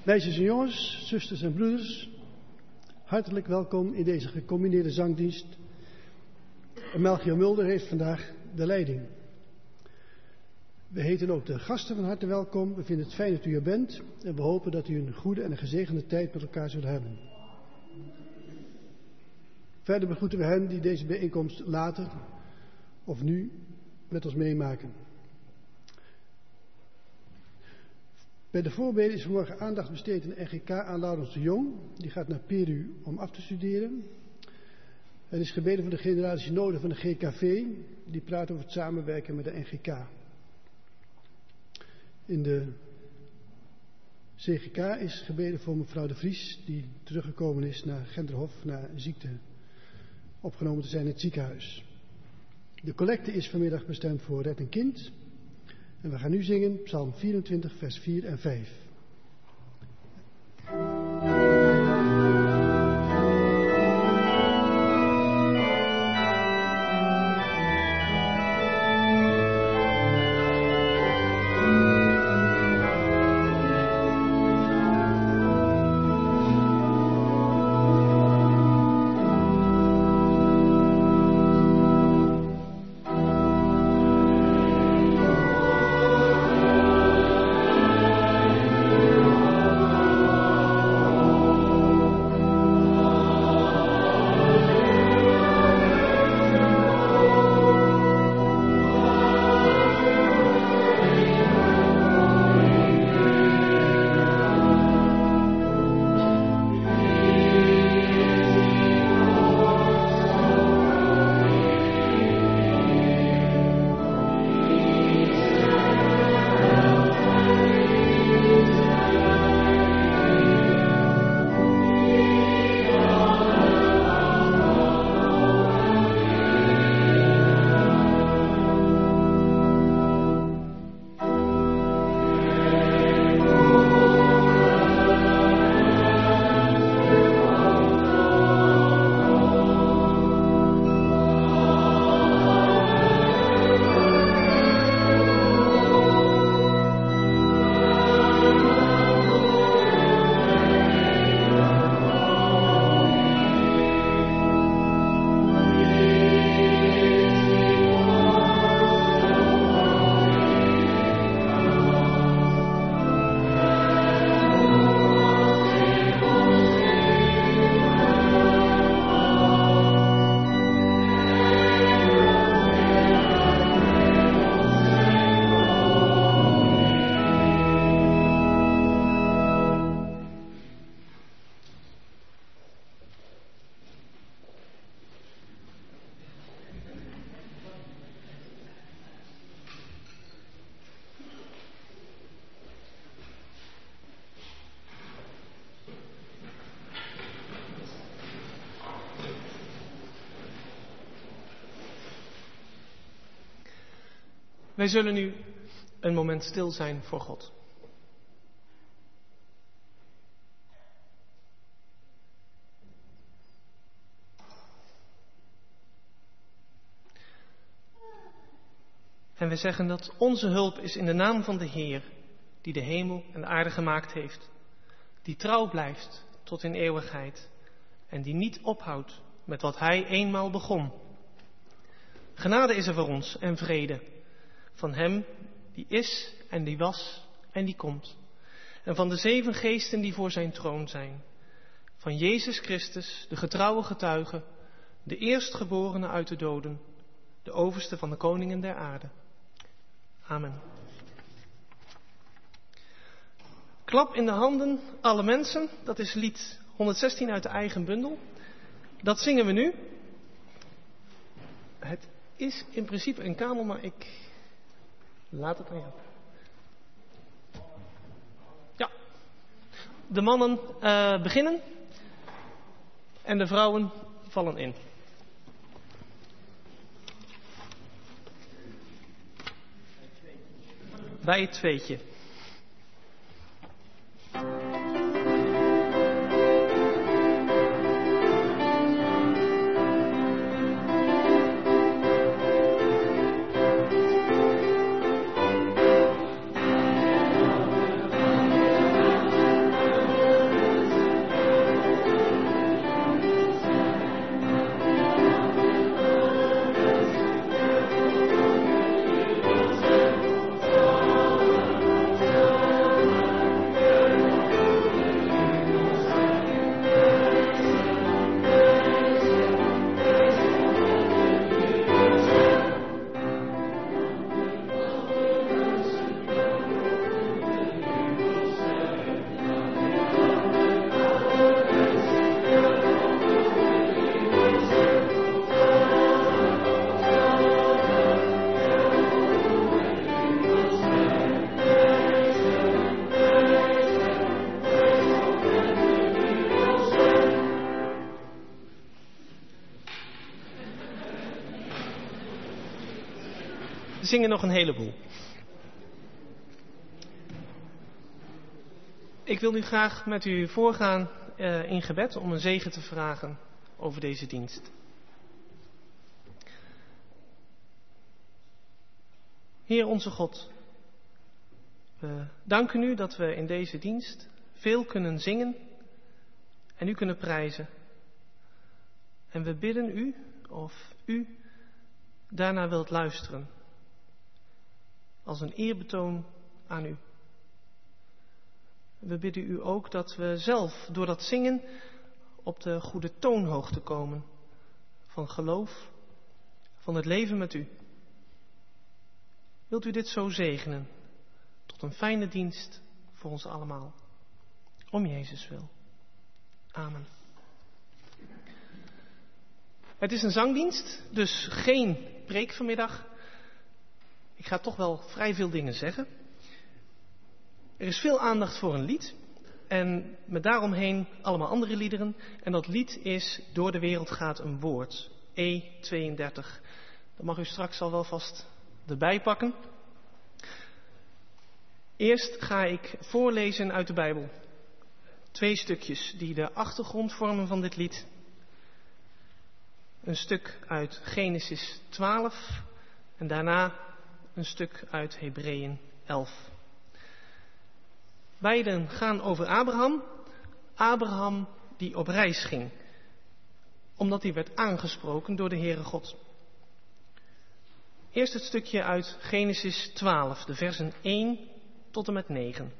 Meisjes en jongens, zusters en broeders, hartelijk welkom in deze gecombineerde zangdienst. Melchior Mulder heeft vandaag de leiding. We heten ook de gasten van harte welkom. We vinden het fijn dat u er bent en we hopen dat u een goede en een gezegende tijd met elkaar zult hebben. Verder begroeten we hen die deze bijeenkomst later of nu met ons meemaken. Bij de voorbeden is vanmorgen aandacht besteed aan de NGK aan Laurens de Jong. Die gaat naar Peru om af te studeren. Er is gebeden voor de generale synode van de GKV. Die praat over het samenwerken met de NGK. In de CGK is gebeden voor mevrouw de Vries, die teruggekomen is naar Genderhof na een ziekte opgenomen te zijn in het ziekenhuis. De collecte is vanmiddag bestemd voor Red een Kind. En we gaan nu zingen Psalm 24, vers 4 en 5. Wij zullen nu een moment stil zijn voor God. En we zeggen dat onze hulp is in de naam van de Heer, die de hemel en de aarde gemaakt heeft, die trouw blijft tot in eeuwigheid en die niet ophoudt met wat Hij eenmaal begon. Genade is er voor ons en vrede. Van Hem die is en die was en die komt. En van de 7 geesten die voor zijn troon zijn. Van Jezus Christus, de getrouwe getuige, de eerstgeborene uit de doden, de overste van de koningen der aarde. Amen. Klap in de handen, alle mensen. Dat is lied 116 uit de eigen bundel. Dat zingen we nu. Het is in principe een kamer, maar ik laat het aan jou. Ja. De mannen beginnen. En de vrouwen vallen in. Bij het tweetje. zingen nog een heleboel. Ik wil nu graag met u voorgaan in gebed om een zegen te vragen over deze dienst. Heer onze God, we danken u dat we in deze dienst veel kunnen zingen en u kunnen prijzen. En we bidden u of u daarna wilt luisteren als een eerbetoon aan u. We bidden u ook dat we zelf door dat zingen op de goede toonhoogte komen van geloof, van het leven met u. Wilt u dit zo zegenen tot een fijne dienst voor ons allemaal. Om Jezus wil. Amen. Het is een zangdienst, dus geen preek vanmiddag. Ik ga toch wel vrij veel dingen zeggen. Er is veel aandacht voor een lied en met daaromheen allemaal andere liederen. En dat lied is Door de wereld gaat een woord, E32. Dat mag u straks al wel vast erbij pakken. Eerst ga ik voorlezen uit de Bijbel. 2 stukjes die de achtergrond vormen van dit lied. Een stuk uit Genesis 12 en daarna een stuk uit Hebreeën 11. Beiden gaan over Abraham. Abraham die op reis ging, omdat hij werd aangesproken door de Heere God. Eerst het stukje uit Genesis 12, de versen 1 tot en met 9.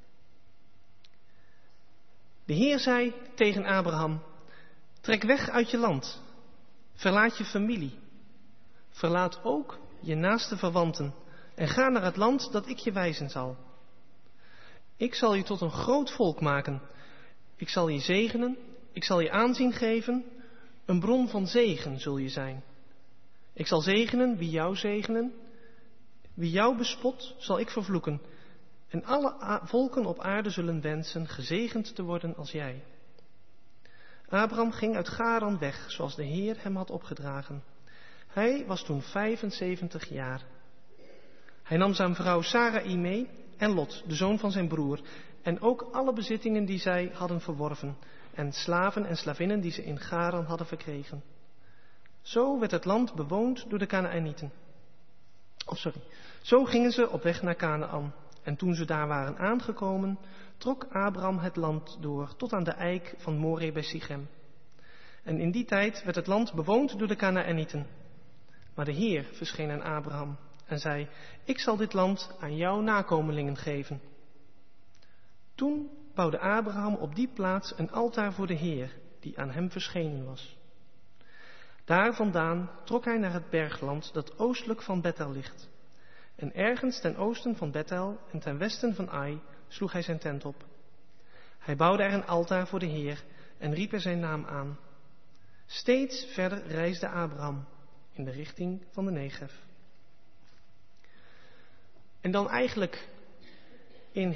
De Heer zei tegen Abraham: trek weg uit je land, verlaat je familie, verlaat ook je naaste verwanten en ga naar het land dat ik je wijzen zal. Ik zal je tot een groot volk maken, ik zal je zegenen, ik zal je aanzien geven, een bron van zegen zul je zijn. Ik zal zegenen wie jou zegenen, wie jou bespot zal ik vervloeken. En alle volken op aarde zullen wensen gezegend te worden als jij. Abraham ging uit Charan weg, zoals de Heer hem had opgedragen. Hij was toen 75 jaar. Hij nam zijn vrouw Sarai mee en Lot, de zoon van zijn broer, en ook alle bezittingen die zij hadden verworven, en slaven en slavinnen die ze in Charan hadden verkregen. Zo werd het land bewoond door de Kanaanieten. Zo gingen ze op weg naar Kanaan. En toen ze daar waren aangekomen, trok Abraham het land door tot aan de eik van Moreh bij Sichem. En in die tijd werd het land bewoond door de Kanaanieten. Maar de Heer verscheen aan Abraham en zei: ik zal dit land aan jouw nakomelingen geven. Toen bouwde Abraham op die plaats een altaar voor de Heer, die aan hem verschenen was. Daar vandaan trok hij naar het bergland dat oostelijk van Bethel ligt. En ergens ten oosten van Bethel en ten westen van Ai sloeg hij zijn tent op. Hij bouwde er een altaar voor de Heer en riep er zijn naam aan. Steeds verder reisde Abraham in de richting van de Negev. En dan eigenlijk in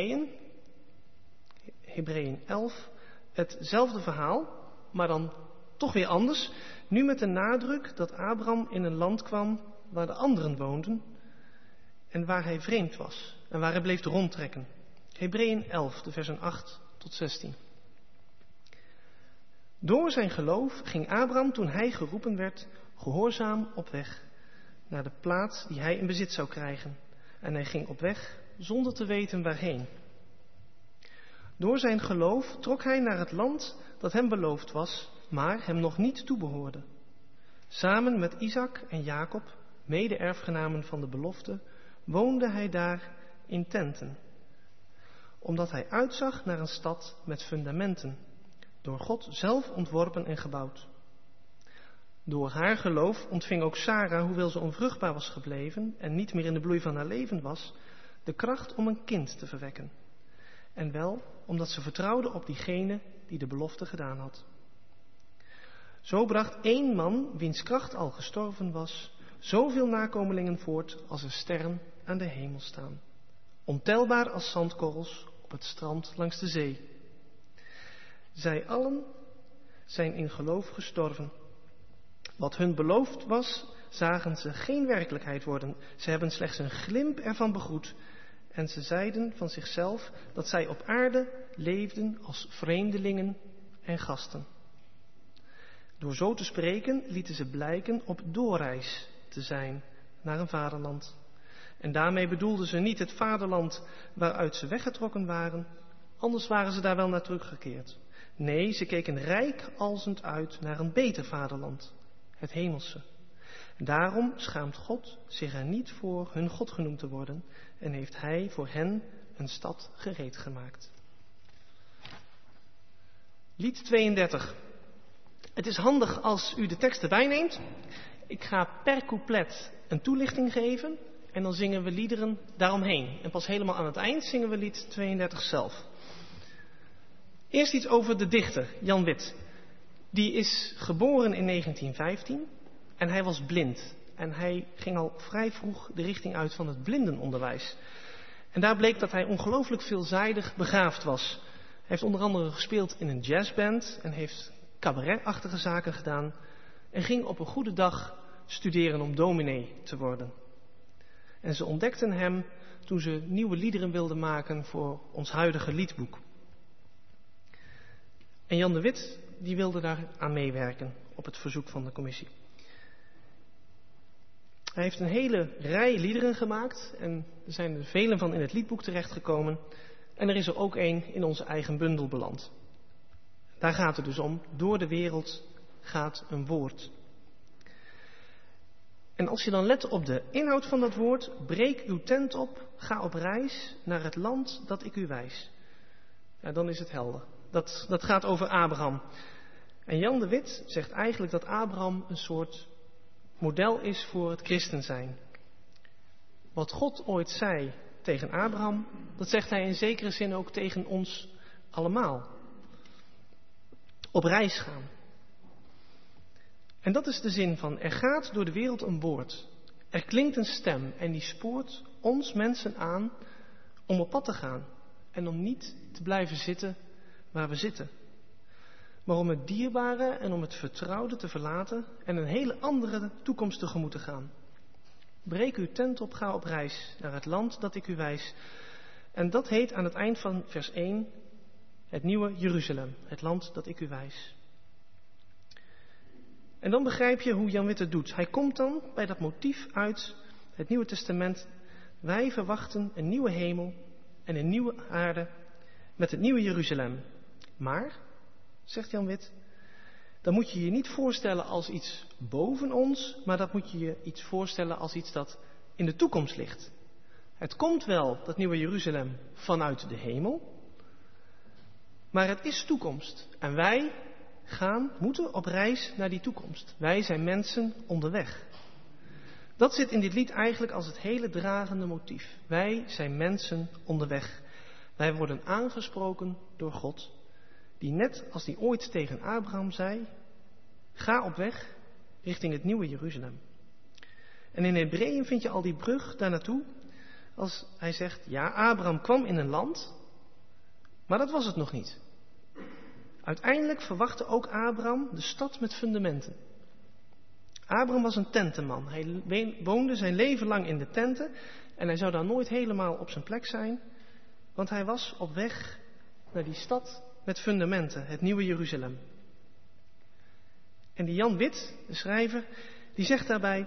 Hebreeën 11, hetzelfde verhaal, maar dan toch weer anders. Nu met de nadruk dat Abraham in een land kwam waar de anderen woonden en waar hij vreemd was en waar hij bleef rondtrekken. Hebreeën 11, de versen 8 tot 16. Door zijn geloof ging Abraham, toen hij geroepen werd, gehoorzaam op weg naar de plaats die hij in bezit zou krijgen. En hij ging op weg zonder te weten waarheen. Door zijn geloof trok hij naar het land dat hem beloofd was, maar hem nog niet toebehoorde. Samen met Isaac en Jacob, mede-erfgenamen van de belofte, woonde hij daar in tenten, omdat hij uitzag naar een stad met fundamenten, door God zelf ontworpen en gebouwd. Door haar geloof ontving ook Sara, hoewel ze onvruchtbaar was gebleven en niet meer in de bloei van haar leven was, de kracht om een kind te verwekken. En wel omdat ze vertrouwde op diegene die de belofte gedaan had. Zo bracht 1 man, wiens kracht al gestorven was, zoveel nakomelingen voort als er sterren aan de hemel staan, ontelbaar als zandkorrels op het strand langs de zee. Zij allen zijn in geloof gestorven. Wat hun beloofd was, zagen ze geen werkelijkheid worden. Ze hebben slechts een glimp ervan begroet. En ze zeiden van zichzelf dat zij op aarde leefden als vreemdelingen en gasten. Door zo te spreken lieten ze blijken op doorreis te zijn naar een vaderland. En daarmee bedoelden ze niet het vaderland waaruit ze weggetrokken waren, anders waren ze daar wel naar teruggekeerd. Nee, ze keken reikhalzend uit naar een beter vaderland, het hemelse. Daarom schaamt God zich er niet voor hun God genoemd te worden en heeft Hij voor hen een stad gereed gemaakt. Lied 32. Het is handig als u de tekst erbij neemt. Ik ga per couplet een toelichting geven en dan zingen we liederen daaromheen. En pas helemaal aan het eind zingen we lied 32 zelf. Eerst iets over de dichter, Jan Wit. Die is geboren in 1915 en hij was blind. En hij ging al vrij vroeg de richting uit van het blindenonderwijs. En daar bleek dat hij ongelooflijk veelzijdig begaafd was. Hij heeft onder andere gespeeld in een jazzband en heeft cabaretachtige zaken gedaan. En ging op een goede dag studeren om dominee te worden. En ze ontdekten hem toen ze nieuwe liederen wilden maken voor ons huidige liedboek. En Jan de Wit die wilde daar aan meewerken op het verzoek van de commissie. Hij heeft een hele rij liederen gemaakt en er zijn er vele van in het liedboek terechtgekomen. En er is er ook één in onze eigen bundel beland. Daar gaat het dus om, door de wereld gaat een woord. En als je dan let op de inhoud van dat woord, breek uw tent op, ga op reis naar het land dat ik u wijs. Ja, dan is het helder. Dat gaat over Abraham. En Jan de Wit zegt eigenlijk dat Abraham een soort model is voor het christen zijn. Wat God ooit zei tegen Abraham, dat zegt hij in zekere zin ook tegen ons allemaal. Op reis gaan. En dat is de zin van, er gaat door de wereld een woord. Er klinkt een stem en die spoort ons mensen aan om op pad te gaan. En om niet te blijven zitten waar we zitten. Maar om het dierbare en om het vertrouwde te verlaten en een hele andere toekomst tegemoet te gaan. Breek uw tent op, ga op reis naar het land dat ik u wijs. En dat heet aan het eind van vers 1 het nieuwe Jeruzalem, het land dat ik u wijs. En dan begrijp je hoe Jan Wit het doet. Hij komt dan bij dat motief uit het Nieuwe Testament. Wij verwachten een nieuwe hemel en een nieuwe aarde met het nieuwe Jeruzalem. Maar, zegt Jan Wit, dan moet je je niet voorstellen als iets boven ons, maar dat moet je je iets voorstellen als iets dat in de toekomst ligt. Het komt wel, dat nieuwe Jeruzalem, vanuit de hemel, maar het is toekomst. En wij moeten op reis naar die toekomst. Wij zijn mensen onderweg. Dat zit in dit lied eigenlijk als het hele dragende motief. Wij zijn mensen onderweg. Wij worden aangesproken door God, die net als die ooit tegen Abraham zei, ga op weg richting het nieuwe Jeruzalem. En in Hebreeën vind je al die brug daar naartoe, als hij zegt, ja, Abraham kwam in een land, maar dat was het nog niet. Uiteindelijk verwachtte ook Abraham de stad met fundamenten. Abraham was een tentenman. Hij woonde zijn leven lang in de tenten en hij zou daar nooit helemaal op zijn plek zijn, want hij was op weg naar die stad met fundamenten, het nieuwe Jeruzalem. En die Jan Wit, de schrijver, die zegt daarbij,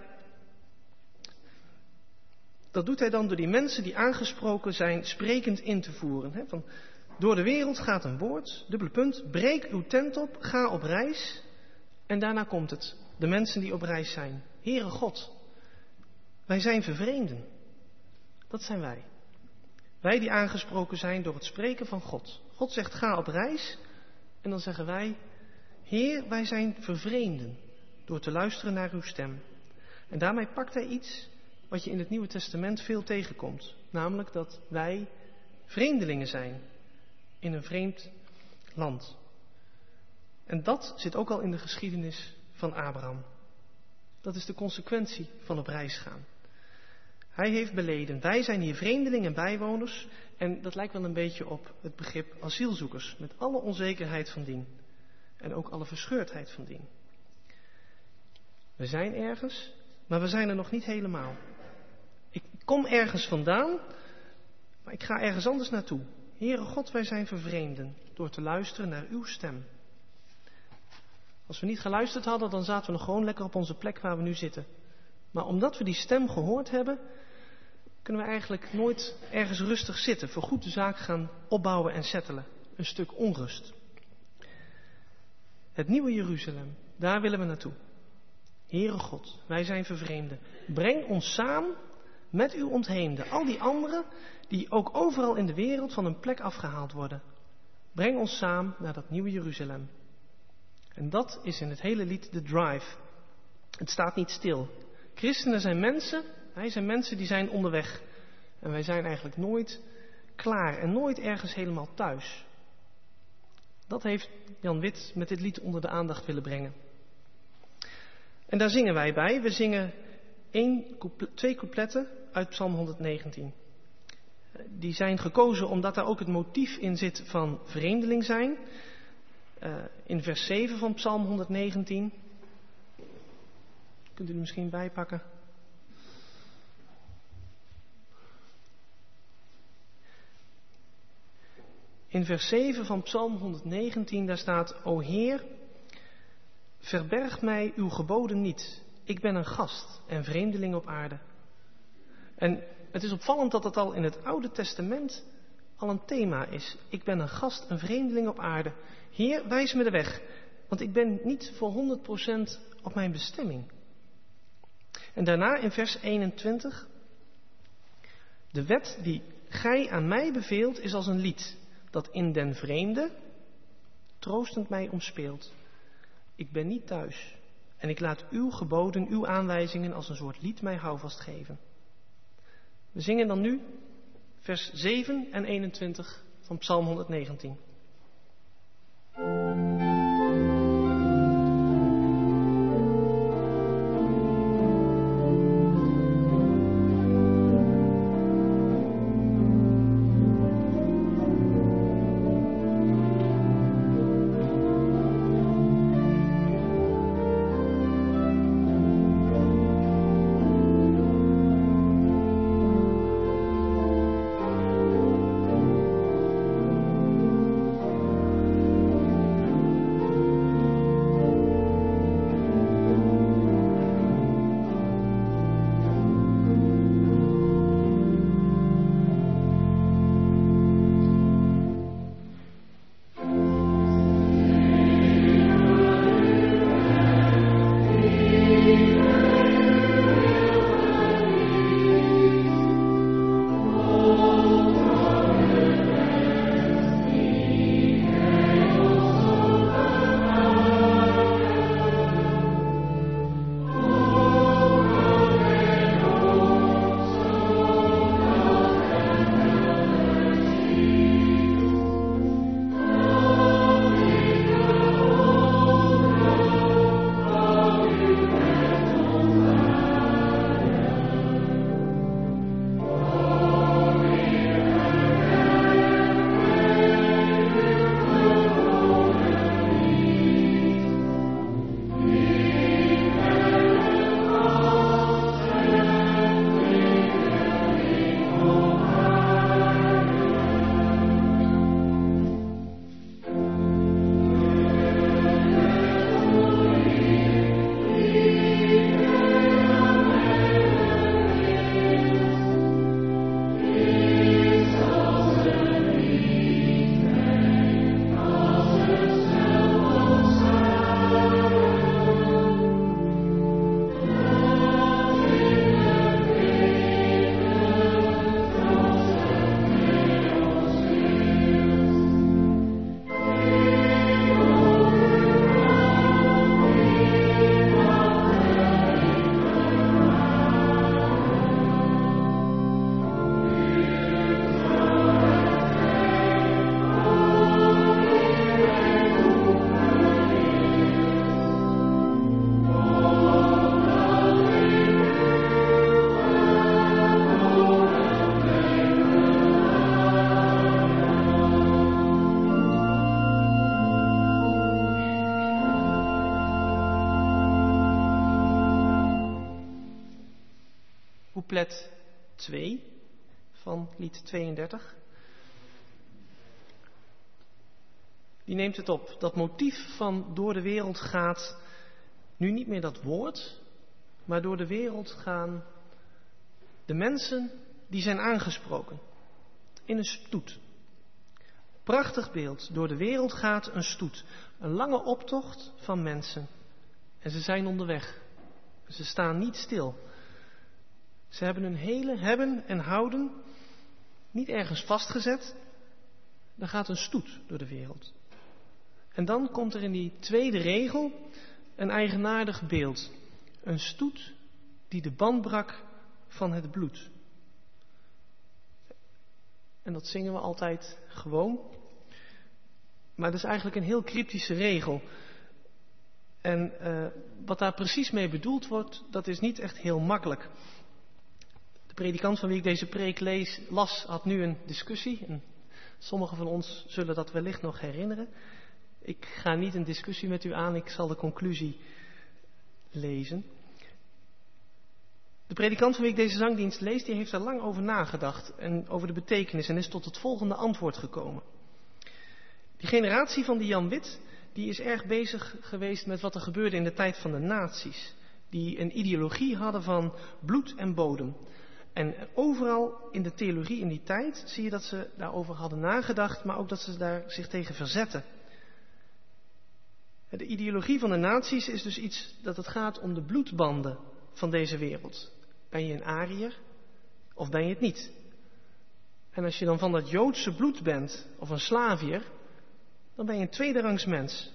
dat doet hij dan door die mensen die aangesproken zijn sprekend in te voeren. Hè? Van, door de wereld gaat een woord, dubbele punt, breek uw tent op, ga op reis. En daarna komt het, de mensen die op reis zijn. Heere God, wij zijn vervreemden. Dat zijn wij. Wij die aangesproken zijn door het spreken van God. God zegt ga op reis en dan zeggen wij, Heer, wij zijn vervreemden door te luisteren naar uw stem. En daarmee pakt hij iets wat je in het Nieuwe Testament veel tegenkomt. Namelijk dat wij vreemdelingen zijn in een vreemd land. En dat zit ook al in de geschiedenis van Abraham. Dat is de consequentie van op reis gaan. Hij heeft beleden, wij zijn hier vreemdelingen en bijwoners. En dat lijkt wel een beetje op het begrip asielzoekers. Met alle onzekerheid van dien. En ook alle verscheurdheid van dien. We zijn ergens maar we zijn er nog niet helemaal. Ik kom ergens vandaan, maar ik ga ergens anders naartoe. Heere God, wij zijn vervreemden door te luisteren naar uw stem. Als we niet geluisterd hadden, dan zaten we nog gewoon lekker op onze plek waar we nu zitten. Maar omdat we die stem gehoord hebben, kunnen we eigenlijk nooit ergens rustig zitten, voor goed de zaak gaan opbouwen en settelen. Een stuk onrust. Het nieuwe Jeruzalem, daar willen we naartoe. Heere God, wij zijn vervreemden. Breng ons samen met uw ontheemden. Al die anderen die ook overal in de wereld van hun plek afgehaald worden. Breng ons samen naar dat nieuwe Jeruzalem. En dat is in het hele lied de drive. Het staat niet stil. Christenen zijn mensen, wij zijn mensen die zijn onderweg. En wij zijn eigenlijk nooit klaar en nooit ergens helemaal thuis. Dat heeft Jan Wit met dit lied onder de aandacht willen brengen. En daar zingen wij bij. We zingen 2 coupletten uit Psalm 119. Die zijn gekozen omdat daar ook het motief in zit van vreemdeling zijn. In vers 7 van Psalm 119. Kunt u er misschien bijpakken? In vers 7 van Psalm 119, daar staat: O Heer, verberg mij uw geboden niet. Ik ben een gast en vreemdeling op aarde. En het is opvallend dat het al in het Oude Testament al een thema is. Ik ben een gast, een vreemdeling op aarde. Heer, wijs me de weg, want ik ben niet voor 100% op mijn bestemming. En daarna in vers 21. De wet die gij aan mij beveelt is als een lied, dat in den vreemde troostend mij omspeelt. Ik ben niet thuis en ik laat uw geboden, uw aanwijzingen als een soort lied mij houvast geven. We zingen dan nu vers 7 en 21 van Psalm 119. couplet 2 van lied 32. Die neemt het op. Dat motief van door de wereld gaat nu niet meer dat woord, maar door de wereld gaan de mensen die zijn aangesproken. In een stoet. Prachtig beeld. Door de wereld gaat een stoet. Een lange optocht van mensen. En ze zijn onderweg. Ze staan niet stil. Ze hebben hun hele hebben en houden niet ergens vastgezet. Er gaat een stoet door de wereld. En dan komt er in die tweede regel een eigenaardig beeld. Een stoet die de band brak van het bloed. En dat zingen we altijd gewoon. Maar dat is eigenlijk een heel cryptische regel. En wat daar precies mee bedoeld wordt, dat is niet echt heel makkelijk. De predikant van wie ik deze preek las, had nu een discussie. En sommigen van ons zullen dat wellicht nog herinneren. Ik ga niet een discussie met u aan, ik zal de conclusie lezen. De predikant van wie ik deze zangdienst lees, die heeft er lang over nagedacht en over de betekenis en is tot het volgende antwoord gekomen. Die generatie van die Jan Wit, die is erg bezig geweest met wat er gebeurde in de tijd van de nazi's. Die een ideologie hadden van bloed en bodem. En overal in de theologie in die tijd zie je dat ze daarover hadden nagedacht, maar ook dat ze daar zich tegen verzetten. De ideologie van de nazi's is dus iets dat het gaat om de bloedbanden van deze wereld. Ben je een Ariër of ben je het niet? En als je dan van dat Joodse bloed bent of een Slaviër, dan ben je een tweederangs mens.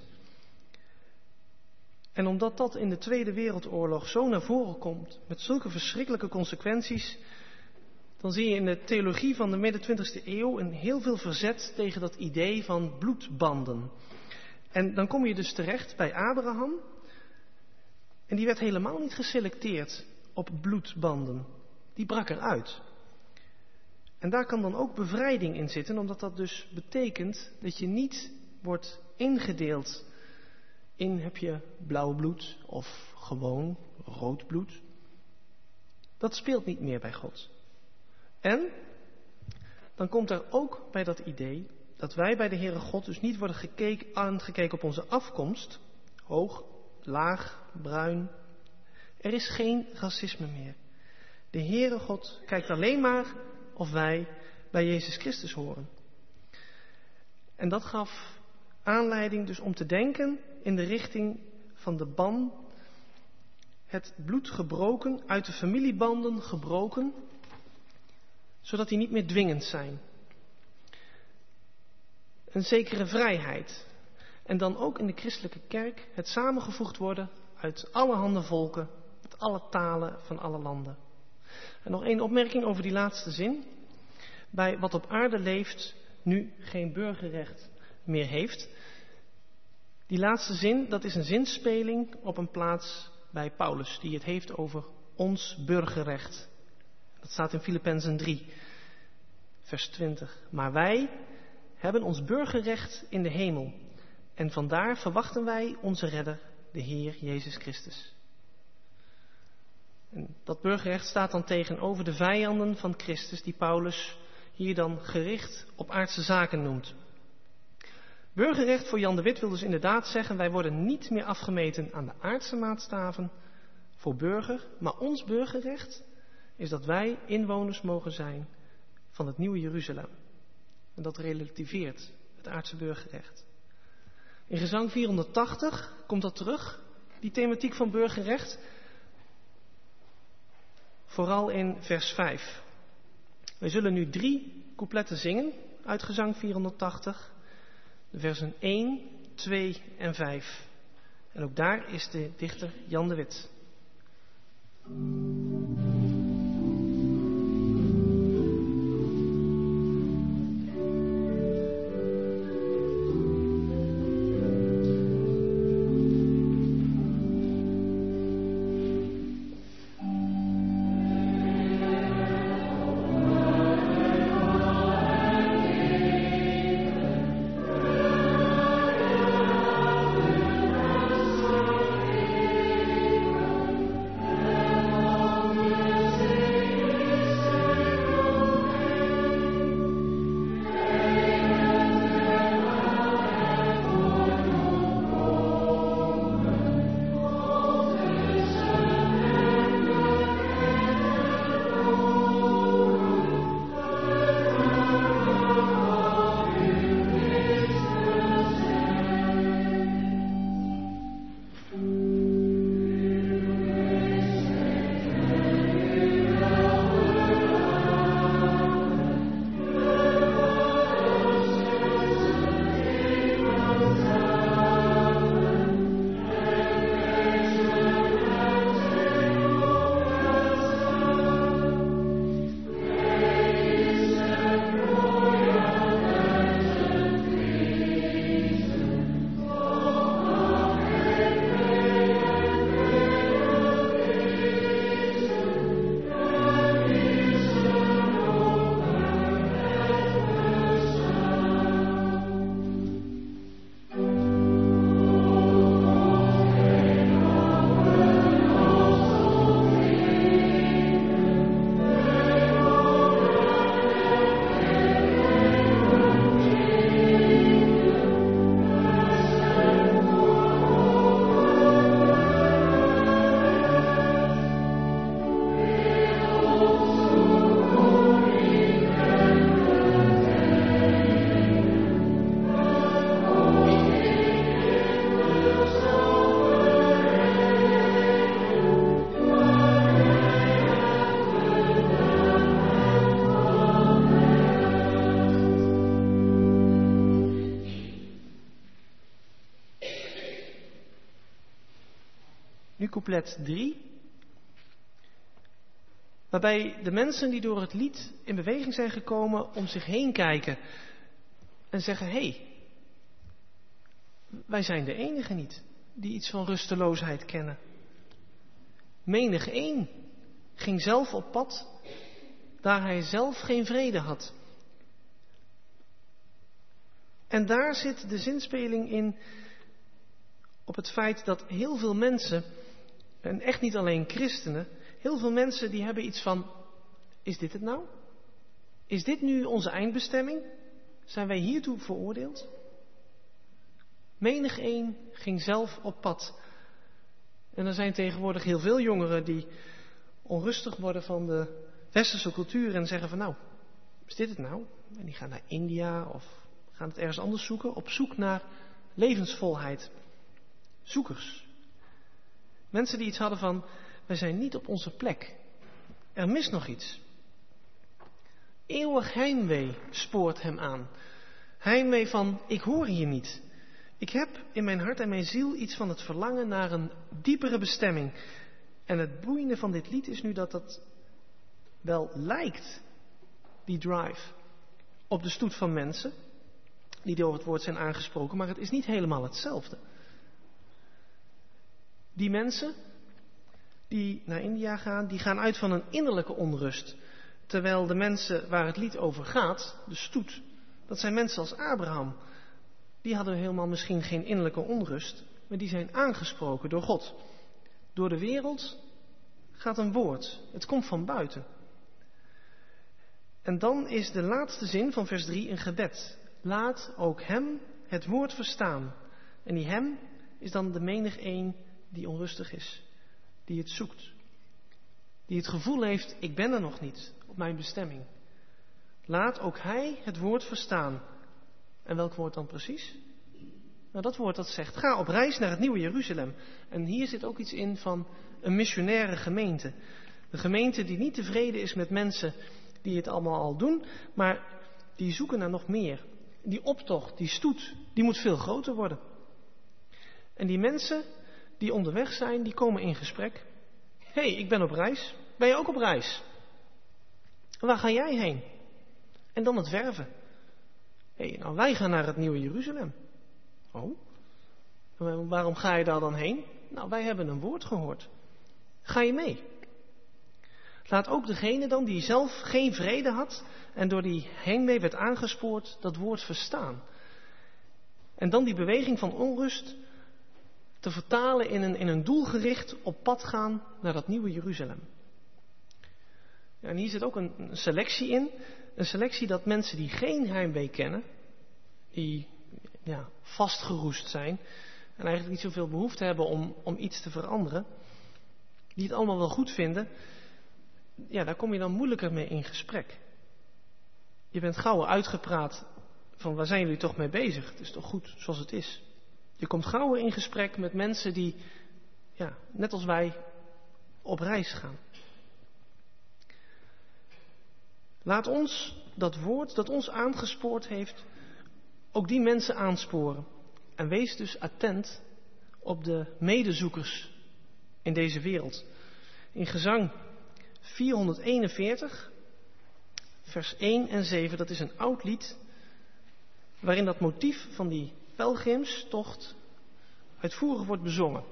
En omdat dat in de Tweede Wereldoorlog zo naar voren komt, met zulke verschrikkelijke consequenties, dan zie je in de theologie van de midden-20e eeuw een heel veel verzet tegen dat idee van bloedbanden. En dan kom je dus terecht bij Abraham. En die werd helemaal niet geselecteerd op bloedbanden. Die brak eruit. En daar kan dan ook bevrijding in zitten, omdat dat dus betekent dat je niet wordt ingedeeld in heb je blauw bloed of gewoon rood bloed. Dat speelt niet meer bij God. En dan komt er ook bij dat idee dat wij bij de Heere God dus niet worden aangekeken op onze afkomst, hoog, laag, bruin. Er is geen racisme meer. De Heere God kijkt alleen maar of wij bij Jezus Christus horen. En dat gaf aanleiding dus om te denken in de richting van de ban, het bloed gebroken, uit de familiebanden gebroken, zodat die niet meer dwingend zijn. Een zekere vrijheid. En dan ook in de christelijke kerk het samengevoegd worden uit allerhande volken, uit alle talen van alle landen. En nog één opmerking over die laatste zin. Bij wat op aarde leeft, nu geen burgerrecht meer heeft. Die laatste zin, dat is een zinspeling op een plaats bij Paulus, die het heeft over ons burgerrecht. Dat staat in Filippenzen 3, vers 20. Maar wij hebben ons burgerrecht in de hemel. En vandaar verwachten wij onze redder, de Heer Jezus Christus. En dat burgerrecht staat dan tegenover de vijanden van Christus, die Paulus hier dan gericht op aardse zaken noemt. Burgerrecht voor Jan de Wit wil dus inderdaad zeggen, wij worden niet meer afgemeten aan de aardse maatstaven voor burger, maar ons burgerrecht is dat wij inwoners mogen zijn van het nieuwe Jeruzalem. En dat relativeert het aardse burgerrecht. In gezang 480 komt dat terug, die thematiek van burgerrecht. Vooral in vers 5. Wij zullen nu 3 coupletten zingen uit gezang 480. De versen 1, 2 en 5. En ook daar is de dichter Jan de Wit. Oh Nu couplet 3. Waarbij de mensen die door het lied in beweging zijn gekomen om zich heen kijken en zeggen, hé, wij zijn de enigen niet die iets van rusteloosheid kennen. Menigeen ging zelf op pad, daar hij zelf geen vrede had. En daar zit de zinspeling in op het feit dat heel veel mensen, en echt niet alleen christenen, heel veel mensen die hebben iets van, is dit het nou? Is dit nu onze eindbestemming? Zijn wij hiertoe veroordeeld? Menigeen ging zelf op pad. En er zijn tegenwoordig heel veel jongeren die onrustig worden van de westerse cultuur en zeggen van nou, is dit het nou? En die gaan naar India of gaan het ergens anders zoeken, op zoek naar levensvolheid. Zoekers. Mensen die iets hadden van, wij zijn niet op onze plek. Er mist nog iets. Eeuwig heimwee spoort hem aan. Heimwee van, ik hoor hier niet. Ik heb in mijn hart en mijn ziel iets van het verlangen naar een diepere bestemming. En het boeiende van dit lied is nu dat het wel lijkt, die drive, op de stoet van mensen die door het woord zijn aangesproken, maar het is niet helemaal hetzelfde. Die mensen die naar India gaan, die gaan uit van een innerlijke onrust. Terwijl de mensen waar het lied over gaat, de stoet, dat zijn mensen als Abraham. Die hadden helemaal misschien geen innerlijke onrust, maar die zijn aangesproken door God. Door de wereld gaat een woord. Het komt van buiten. En dan is de laatste zin van vers 3 een gebed. Laat ook hem het woord verstaan. En die hem is dan de menigeen die onrustig is. Die het zoekt. Die het gevoel heeft, ik ben er nog niet op mijn bestemming. Laat ook hij het woord verstaan. En welk woord dan precies? Nou, dat woord dat zegt, ga op reis naar het nieuwe Jeruzalem. En hier zit ook iets in van een missionaire gemeente. Een gemeente die niet tevreden is met mensen die het allemaal al doen, maar die zoeken naar nog meer. Die optocht, die stoet, die moet veel groter worden. En die mensen die onderweg zijn, die komen in gesprek. Hé, ik ben op reis. Ben je ook op reis? Waar ga jij heen? En dan het werven. Hé, nou wij gaan naar het nieuwe Jeruzalem. Oh, waarom ga je daar dan heen? Nou, wij hebben een woord gehoord. Ga je mee? Laat ook degene dan die zelf geen vrede had en door die heimwee werd aangespoord, dat woord verstaan. En dan die beweging van onrust te vertalen in een doelgericht op pad gaan naar dat nieuwe Jeruzalem. Ja, en hier zit ook een selectie in. Een selectie dat mensen die geen heimwee kennen, die vastgeroest zijn en eigenlijk niet zoveel behoefte hebben om iets te veranderen, die het allemaal wel goed vinden, ja, daar kom je dan moeilijker mee in gesprek. Je bent gauw uitgepraat van waar zijn jullie toch mee bezig? Het is toch goed zoals het is. Je komt gauw in gesprek met mensen die, ja, net als wij, op reis gaan. Laat ons dat woord dat ons aangespoord heeft, ook die mensen aansporen. En wees dus attent op de medezoekers in deze wereld. In Gezang 441, vers 1 en 7, dat is een oud lied, waarin dat motief van die pelgrimstocht uitvoerig wordt bezongen.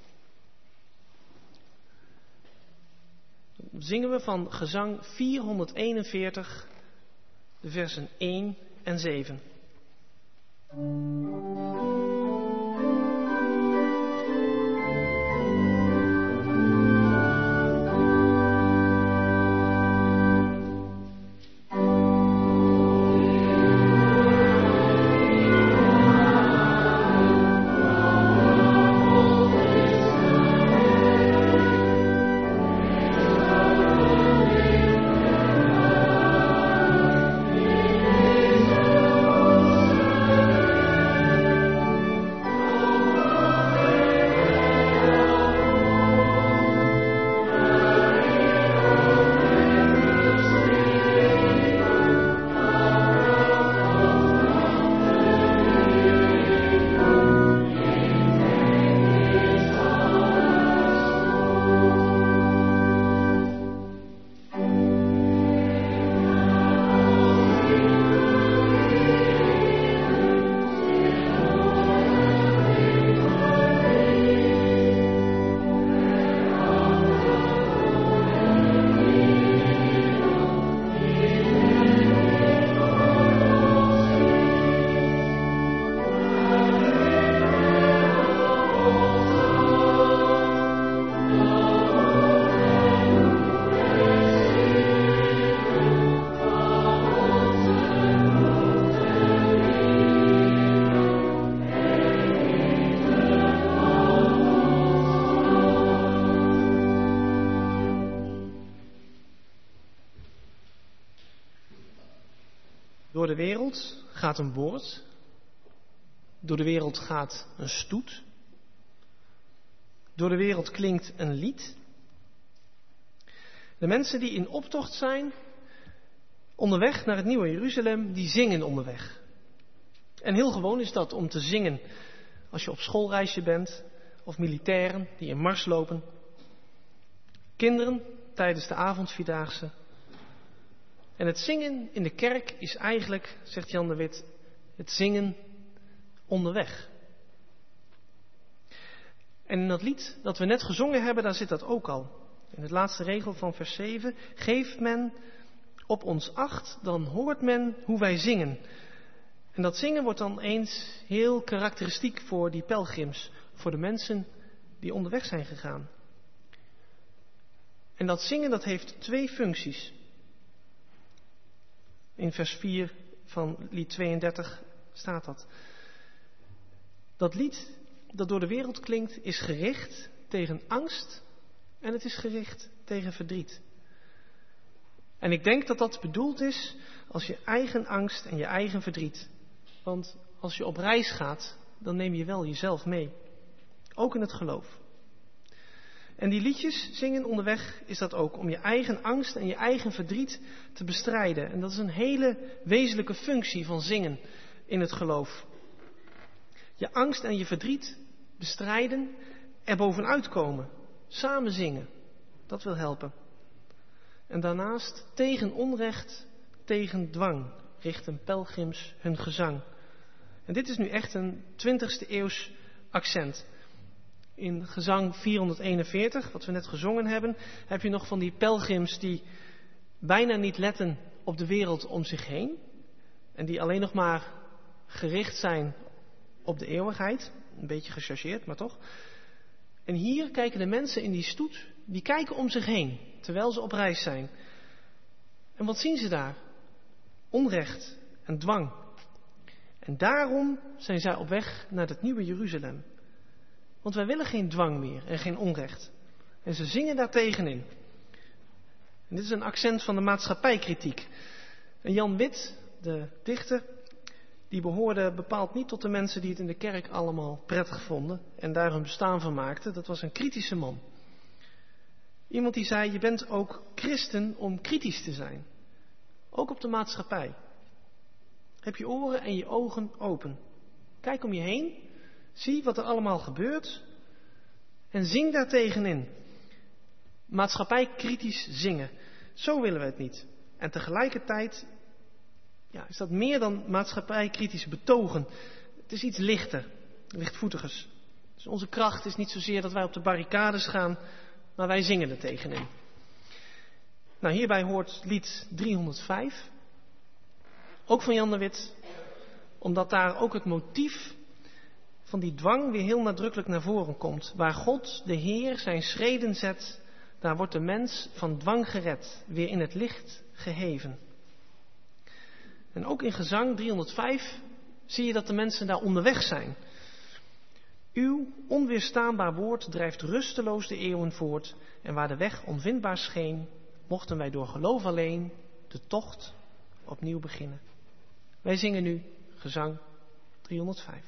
Dan zingen we van Gezang 441, de versen 1 en 7. de wereld gaat een woord. Door de wereld gaat een stoet. Door de wereld klinkt een lied. De mensen die in optocht zijn, onderweg naar het nieuwe Jeruzalem, die zingen onderweg. En heel gewoon is dat om te zingen als je op schoolreisje bent, of militairen die in mars lopen. Kinderen tijdens de avondvierdaagse. En het zingen in de kerk is eigenlijk, zegt Jan de Wit, het zingen onderweg. En in dat lied dat we net gezongen hebben, daar zit dat ook al. In het laatste regel van vers 7. Geeft men op ons acht, dan hoort men hoe wij zingen. En dat zingen wordt dan eens heel karakteristiek voor die pelgrims. Voor de mensen die onderweg zijn gegaan. En dat zingen, dat heeft twee functies. In vers 4 van lied 32 staat dat. Dat lied dat door de wereld klinkt is gericht tegen angst en het is gericht tegen verdriet. En ik denk dat dat bedoeld is als je eigen angst en je eigen verdriet. Want als je op reis gaat, dan neem je wel jezelf mee. Ook in het geloof. En die liedjes zingen onderweg is dat ook om je eigen angst en je eigen verdriet te bestrijden. En dat is een hele wezenlijke functie van zingen in het geloof. Je angst en je verdriet bestrijden, er bovenuit komen, samen zingen. Dat wil helpen. En daarnaast tegen onrecht, tegen dwang richten pelgrims hun gezang. En dit is nu echt een 20e eeuws accent. In gezang 441, wat we net gezongen hebben, heb je nog van die pelgrims die bijna niet letten op de wereld om zich heen. En die alleen nog maar gericht zijn op de eeuwigheid. Een beetje gechargeerd, maar toch. En hier kijken de mensen in die stoet, die kijken om zich heen, terwijl ze op reis zijn. En wat zien ze daar? Onrecht en dwang. En daarom zijn zij op weg naar het nieuwe Jeruzalem. Want wij willen geen dwang meer en geen onrecht. En ze zingen daar tegenin. En dit is een accent van de maatschappijkritiek. En Jan Wit, de dichter, die behoorde bepaald niet tot de mensen die het in de kerk allemaal prettig vonden en daar hun bestaan van maakten. Dat was een kritische man. Iemand die zei, je bent ook christen om kritisch te zijn. Ook op de maatschappij. Heb je oren en je ogen open. Kijk om je heen. Zie wat er allemaal gebeurt. En zing daar tegenin. Maatschappijkritisch zingen. Zo willen we het niet. En tegelijkertijd is dat meer dan maatschappijkritisch betogen. Het is iets lichter. Lichtvoetigers. Dus onze kracht is niet zozeer dat wij op de barricades gaan. Maar wij zingen er tegenin. Nou, hierbij hoort lied 305. Ook van Jan de Wit. Omdat daar ook het motief van die dwang weer heel nadrukkelijk naar voren komt. Waar God, de Heer, zijn schreden zet, daar wordt de mens van dwang gered, weer in het licht geheven. En ook in gezang 305 zie je dat de mensen daar onderweg zijn. Uw onweerstaanbaar woord drijft rusteloos de eeuwen voort. En waar de weg onvindbaar scheen, mochten wij door geloof alleen de tocht opnieuw beginnen. Wij zingen nu gezang 305.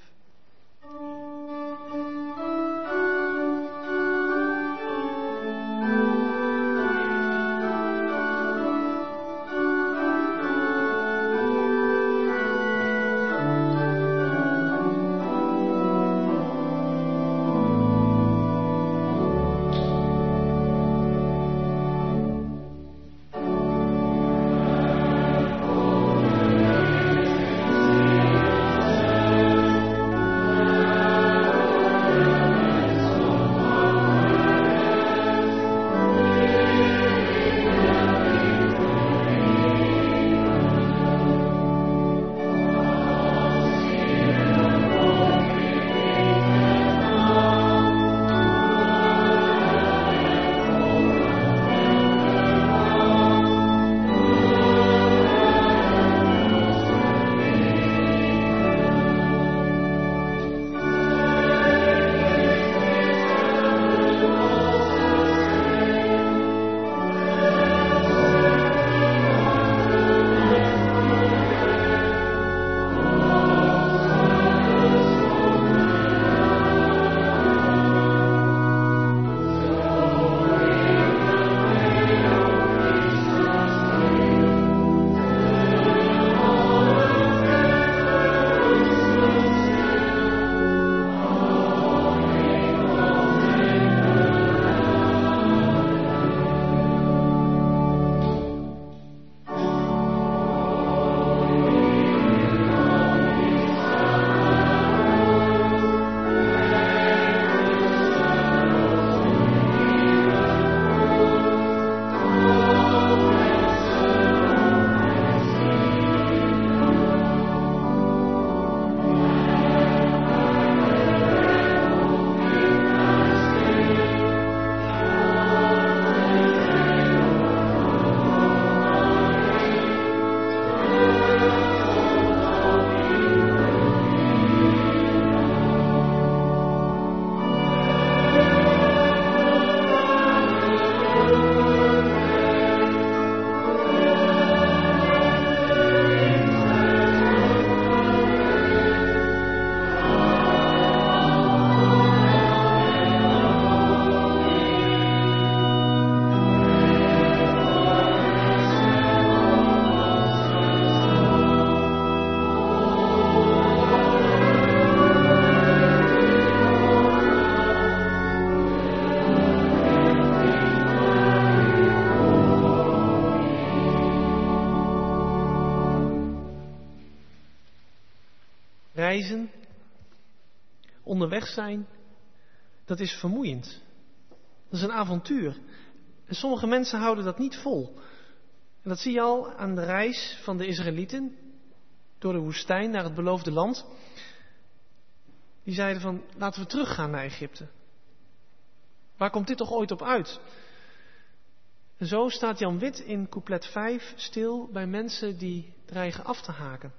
reizen, onderweg zijn, dat is vermoeiend. Dat is een avontuur. En sommige mensen houden dat niet vol. En dat zie je al aan de reis van de Israëlieten door de woestijn naar het beloofde land. Die zeiden van, laten we teruggaan naar Egypte. Waar komt dit toch ooit op uit? En zo staat Jan Wit in couplet 5 stil bij mensen die dreigen af te haken.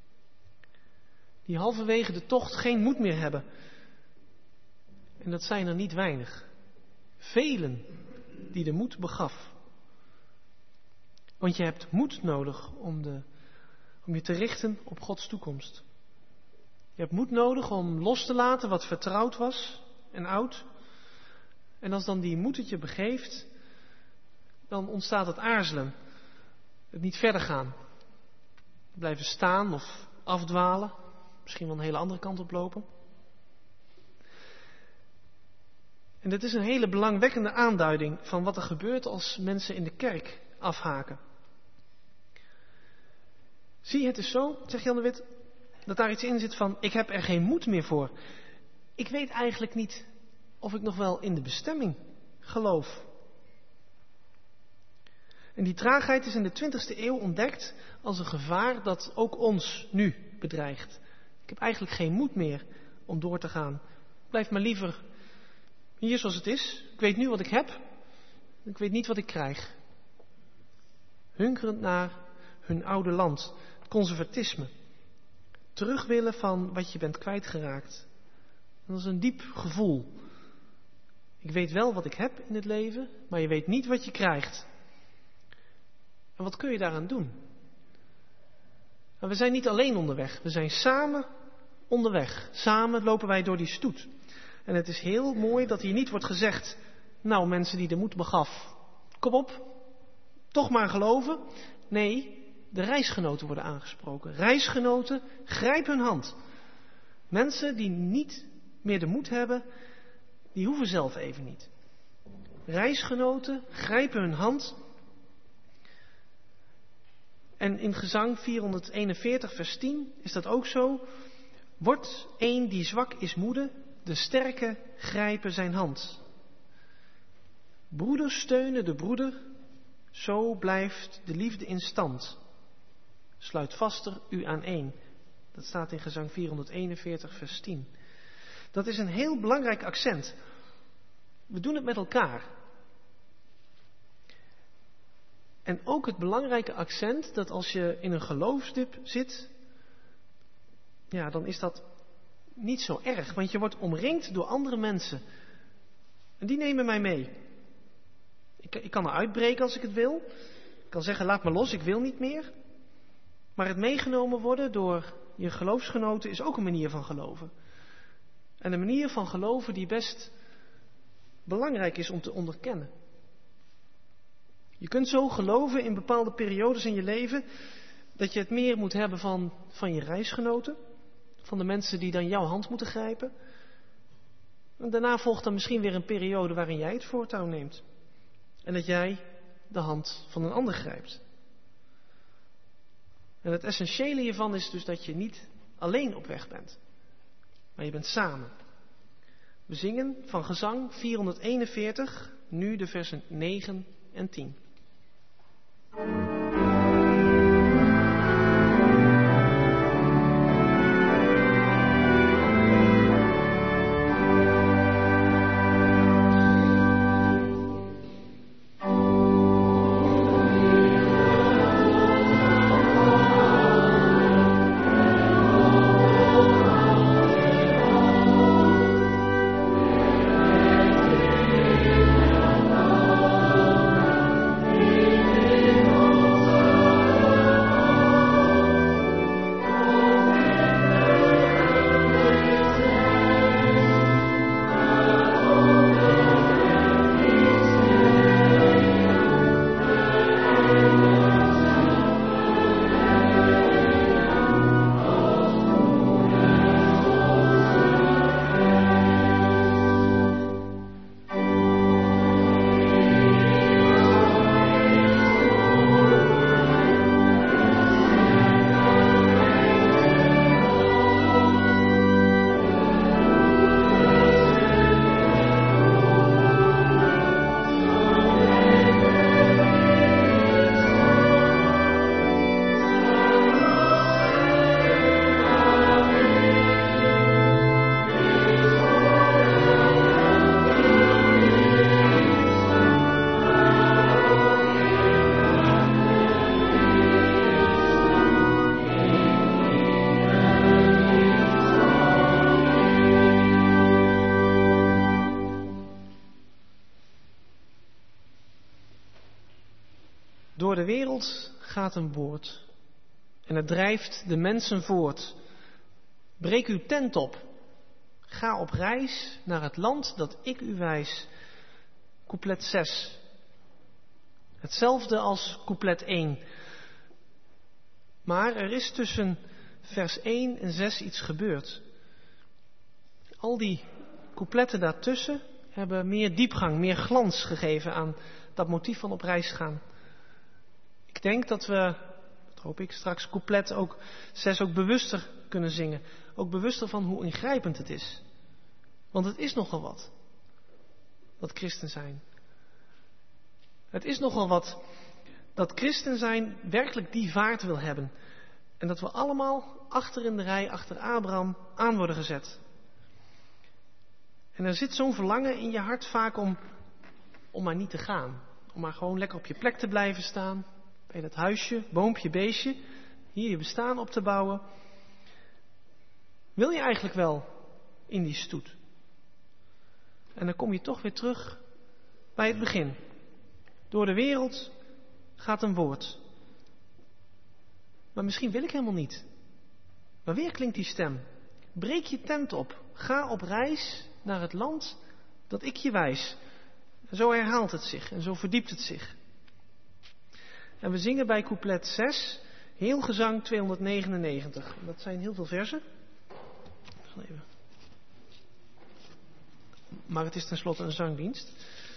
Die halverwege de tocht geen moed meer hebben. En dat zijn er niet weinig. Velen die de moed begaf. Want je hebt moed nodig om je te richten op Gods toekomst. Je hebt moed nodig om los te laten wat vertrouwd was en oud. En als dan die moed het je begeeft, dan ontstaat het aarzelen. Het niet verder gaan. Blijven staan of afdwalen. Misschien wel een hele andere kant op lopen. En dit is een hele belangwekkende aanduiding van wat er gebeurt als mensen in de kerk afhaken. Zie, het is zo, zegt Jan de Wit, dat daar iets in zit van, ik heb er geen moed meer voor. Ik weet eigenlijk niet of ik nog wel in de bestemming geloof. En die traagheid is in de 20e eeuw ontdekt als een gevaar dat ook ons nu bedreigt. Ik heb eigenlijk geen moed meer om door te gaan. Blijf maar liever hier zoals het is. Ik weet nu wat ik heb. Ik weet niet wat ik krijg. Hunkerend naar hun oude land. Het conservatisme. Terug willen van wat je bent kwijtgeraakt. Dat is een diep gevoel. Ik weet wel wat ik heb in het leven, maar je weet niet wat je krijgt. En wat kun je daaraan doen? Nou, we zijn niet alleen onderweg. We zijn samen onderweg. Samen lopen wij door die stoet. En het is heel mooi dat hier niet wordt gezegd, nou mensen die de moed begaf, kom op, toch maar geloven. Nee, de reisgenoten worden aangesproken. Reisgenoten, grijp hun hand. Mensen die niet meer de moed hebben, die hoeven zelf even niet. Reisgenoten, grijpen hun hand. En in Gezang 441 vers 10 is dat ook zo. Wordt een die zwak is moede, de sterke grijpen zijn hand. Broeders steunen de broeder, zo blijft de liefde in stand. Sluit vaster u aan één. Dat staat in Gezang 441 vers 10. Dat is een heel belangrijk accent. We doen het met elkaar. En ook het belangrijke accent dat als je in een geloofsdip zit, ja, dan is dat niet zo erg, want je wordt omringd door andere mensen. En die nemen mij mee. Ik kan er uitbreken als ik het wil. Ik kan zeggen, laat me los, ik wil niet meer. Maar het meegenomen worden door je geloofsgenoten is ook een manier van geloven. En een manier van geloven die best belangrijk is om te onderkennen. Je kunt zo geloven in bepaalde periodes in je leven dat je het meer moet hebben van je reisgenoten. Van de mensen die dan jouw hand moeten grijpen. En daarna volgt dan misschien weer een periode waarin jij het voortouw neemt. En dat jij de hand van een ander grijpt. En het essentiële hiervan is dus dat je niet alleen op weg bent. Maar je bent samen. We zingen van Gezang 441, nu de versen 9 en 10. Oh Door de wereld gaat een woord en het drijft de mensen voort. Breek uw tent op, ga op reis naar het land dat ik u wijs. Couplet 6. Hetzelfde als couplet 1. Maar er is tussen vers 1 en 6 iets gebeurd. Al die coupletten daartussen hebben meer diepgang, meer glans gegeven aan dat motief van op reis gaan. Ik denk dat we, dat hoop ik, straks couplet 6 ook bewuster kunnen zingen. Ook bewuster van hoe ingrijpend het is. Want het is nogal wat, dat christen zijn. Het is nogal wat dat christen zijn werkelijk die vaart wil hebben. En dat we allemaal achter in de rij, achter Abraham, aan worden gezet. En er zit zo'n verlangen in je hart vaak om maar niet te gaan. Om maar gewoon lekker op je plek te blijven staan. Bij dat huisje, boompje, beestje. Hier je bestaan op te bouwen. Wil je eigenlijk wel in die stoet? En dan kom je toch weer terug bij het begin. Door de wereld gaat een woord. Maar misschien wil ik helemaal niet. Maar weer klinkt die stem. Breek je tent op. Ga op reis naar het land dat ik je wijs. En zo herhaalt het zich en zo verdiept het zich. En we zingen bij couplet 6 heel gezang 299. Dat zijn heel veel versen. Even. Maar het is tenslotte een zangdienst.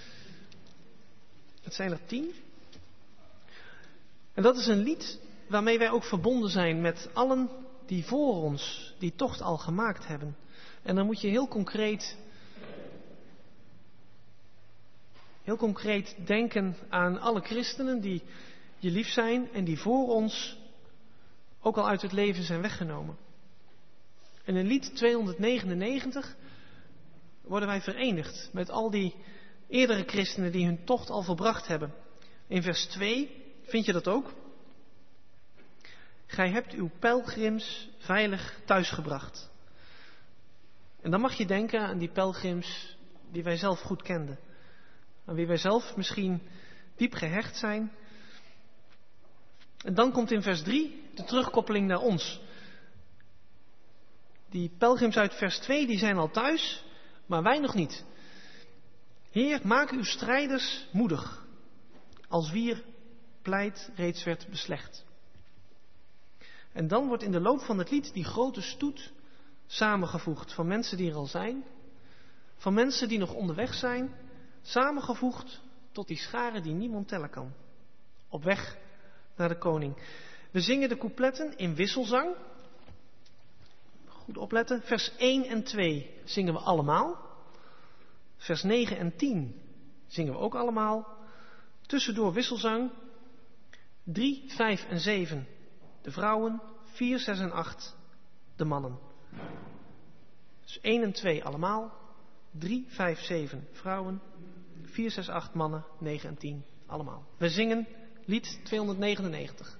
Het zijn er 10. En dat is een lied waarmee wij ook verbonden zijn met allen die voor ons die tocht al gemaakt hebben. En dan moet je heel concreet denken aan alle christenen die je lief zijn en die voor ons ook al uit het leven zijn weggenomen. En in lied 299 worden wij verenigd met al die eerdere christenen die hun tocht al volbracht hebben. In vers 2 vind je dat ook. Gij hebt uw pelgrims veilig thuisgebracht. En dan mag je denken aan die pelgrims die wij zelf goed kenden. Aan wie wij zelf misschien diep gehecht zijn. En dan komt in vers 3 de terugkoppeling naar ons. Die pelgrims uit vers 2 die zijn al thuis, maar wij nog niet. Heer, maak uw strijders moedig, als wier pleit reeds werd beslecht. En dan wordt in de loop van het lied die grote stoet samengevoegd van mensen die er al zijn, van mensen die nog onderweg zijn, samengevoegd tot die schare die niemand tellen kan. Op weg naar de koning. We zingen de coupletten in wisselzang. Goed opletten. Vers 1 en 2 zingen we allemaal. Vers 9 en 10 zingen we ook allemaal. Tussendoor wisselzang. 3, 5 en 7 de vrouwen. 4, 6 en 8 de mannen. Dus 1 en 2 allemaal. 3, 5, 7 vrouwen. 4, 6, 8 mannen. 9 en 10 allemaal. We zingen lied 299.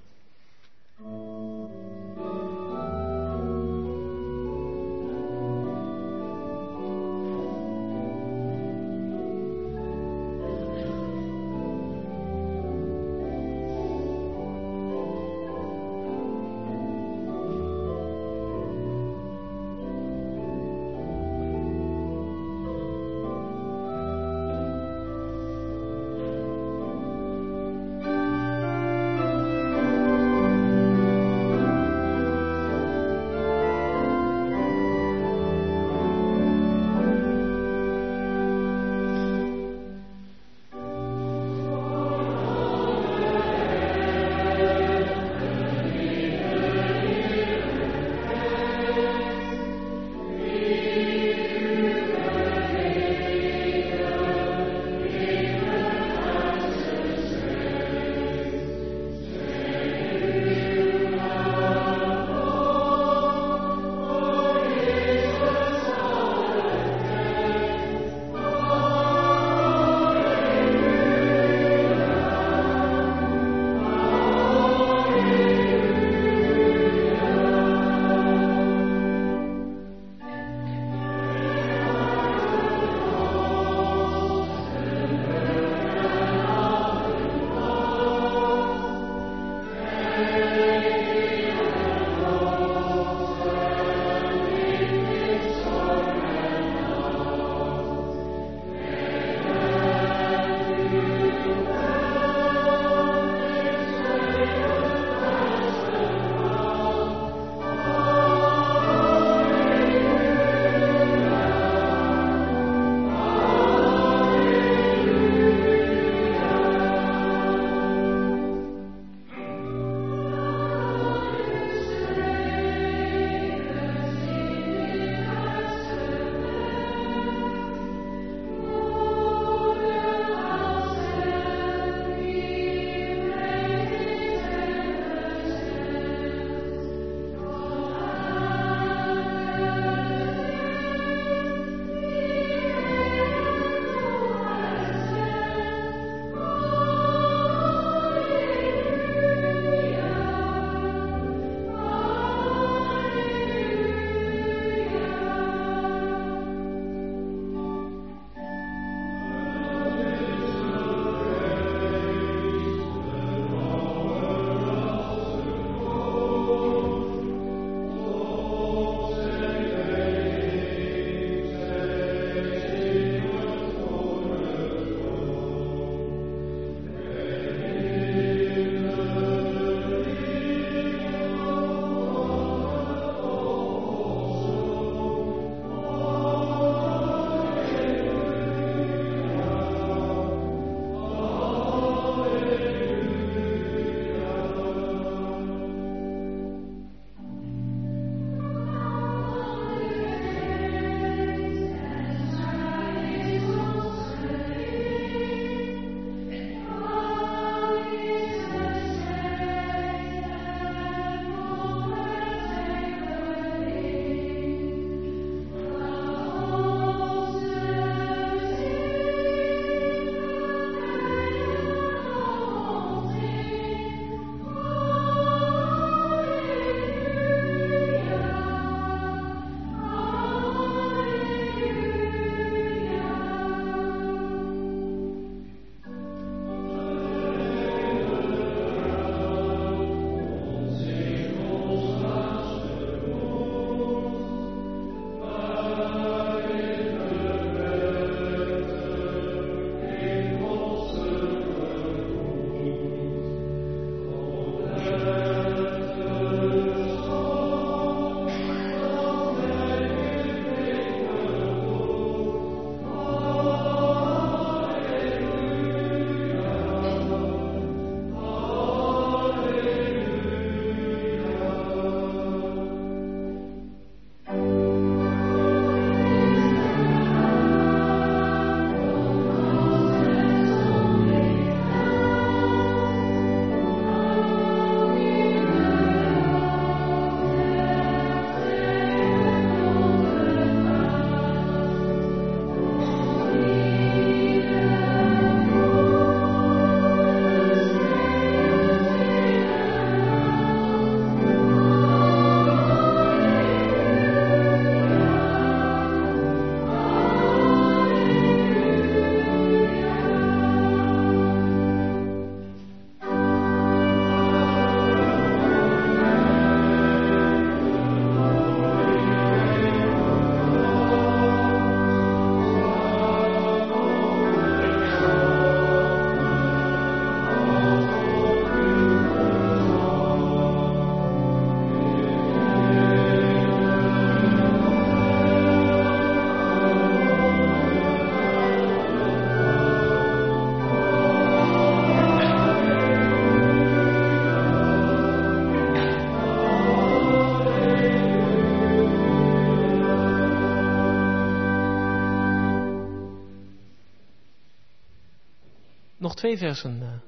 Nog 2 versen.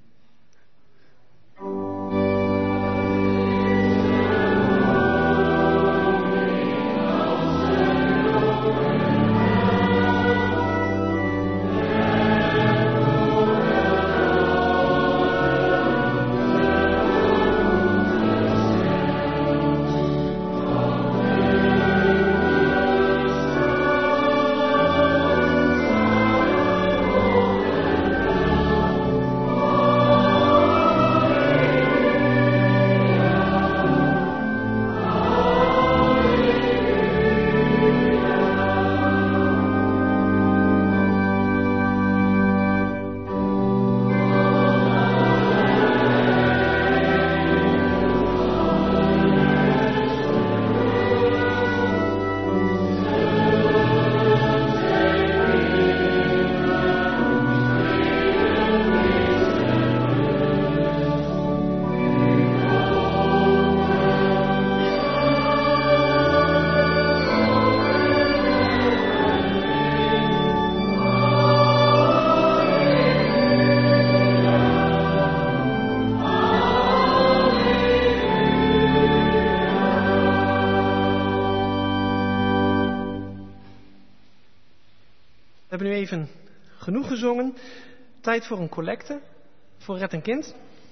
We hebben nu even genoeg gezongen. Tijd voor een collecte voor Red een Kind.